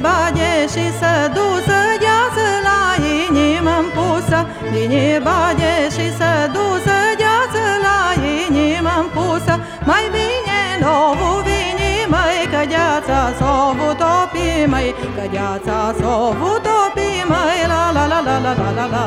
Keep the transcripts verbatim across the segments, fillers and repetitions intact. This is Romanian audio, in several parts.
bage și să dusă gheață la inimă-mi pusă. Vine bage și să dusă gheață la inimă-mi pusă. Mai bine n-o vini, măi, că gheața s-o topi, măi, că gheața s-o topi, măi, la la la la la la la la.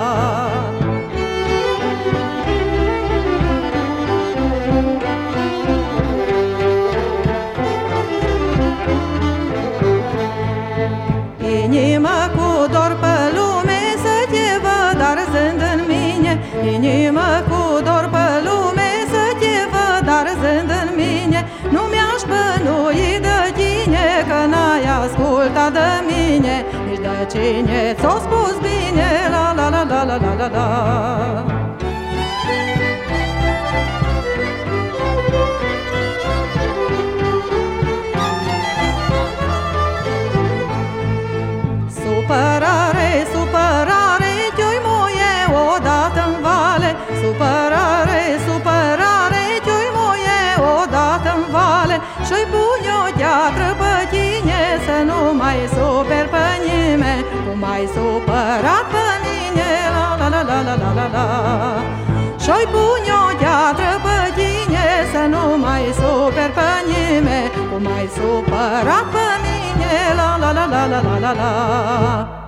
Inima cu dor pe lume să te văd arzând în mine. Inima cu dor pe lume să te văd arzând în mine. Nu mi-aș bănui de tine că n-ai ascultat de mine, nici de cine ți-o spus bine, la la la la la la la la. Supărare, supărare, te-oi moie odată-n vale. Supărare, supărare, te-oi moie odată-n vale. Și-i pune o gheatră pe tine să nu mai superi pe nimeni, cum ai supărat pe mine, la la la la la la la la. Și-i pune o gheatră pe tine să nu mai superi pe nimeni, cum ai supărat pe mine, la la la la la la la la.